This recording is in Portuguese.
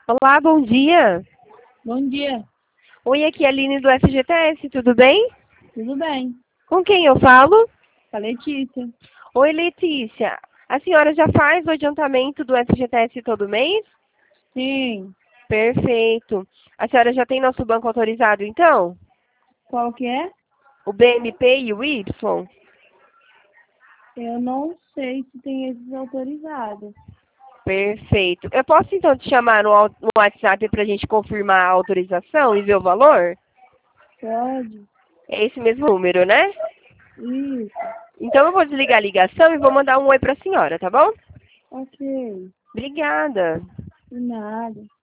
Olá, bom dia. Bom dia, Oi, aqui é a Aline do FGTS, tudo bem? tudo bem? Com quem eu falo? Com a Letícia. Oi, Letícia. A senhora já faz o adiantamento do FGTS todo mês? Sim, Perfeito. A senhora já tem nosso banco autorizado, então? qual que é? O BMP e o Y? Eu não sei se tem esses autorizados. Perfeito. Eu posso, então, te chamar no WhatsApp para a gente confirmar a autorização e ver o valor? Pode? É esse mesmo número, né? Isso, Então, eu vou desligar a ligação e vou mandar um oi para a senhora, tá bom? ok, Obrigada. de nada.